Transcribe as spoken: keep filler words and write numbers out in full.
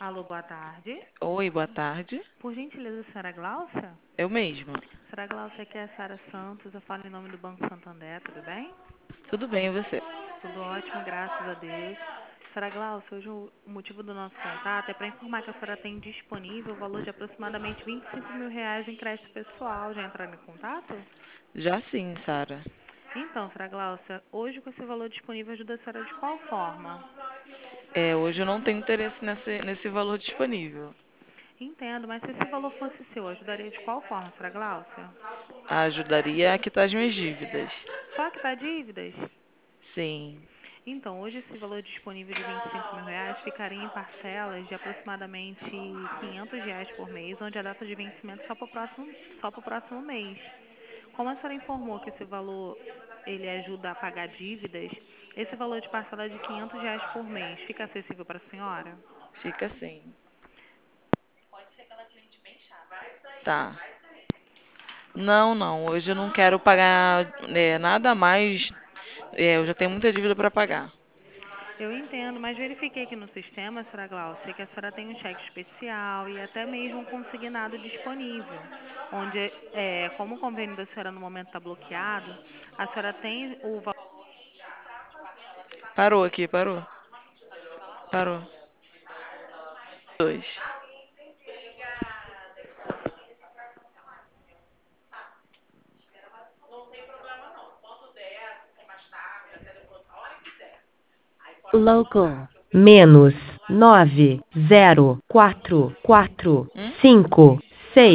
Alô, boa tarde. Oi, boa tarde. Por gentileza, senhora Gláucia? Eu mesma. Senhora Gláucia, aqui é a Sara Santos, eu falo em nome do Banco Santander, tudo bem? Tudo bem, e você? Tudo ótimo, graças a Deus. Senhora Gláucia, hoje o o motivo do nosso contato é para informar que a senhora tem disponível o valor de aproximadamente vinte e cinco mil reais em crédito pessoal. Já entraram em contato? Já sim, Sara. Então, senhora Gláucia, hoje com esse valor disponível ajuda a senhora de qual forma? É, hoje eu não tenho interesse nesse, nesse valor disponível. Entendo, mas se esse valor fosse seu, ajudaria de qual forma, senhora Gláucia? Ajudaria a quitar as minhas dívidas. Só que dá dívidas? Sim. Então, hoje esse valor disponível de vinte e cinco mil reais ficaria em parcelas de aproximadamente quinhentos reais por mês, onde a data de vencimento é só para o próximo, só para o próximo mês. Como a senhora informou que esse valor ele ajuda a pagar dívidas, esse valor de parcela de quinhentos reais por mês fica acessível para a senhora? Fica assim. Tá. Não, não. Hoje eu não quero pagar é, nada mais. É, eu já tenho muita dívida para pagar. Eu entendo, mas verifiquei aqui no sistema, senhora Glaucia, que a senhora tem um cheque especial e até mesmo um consignado disponível, onde, é, como o convênio da senhora no momento está bloqueado, a senhora tem o valor. Parou aqui, parou. Parou. Dois. Local menos nove zero quatro quatro Hum? cinco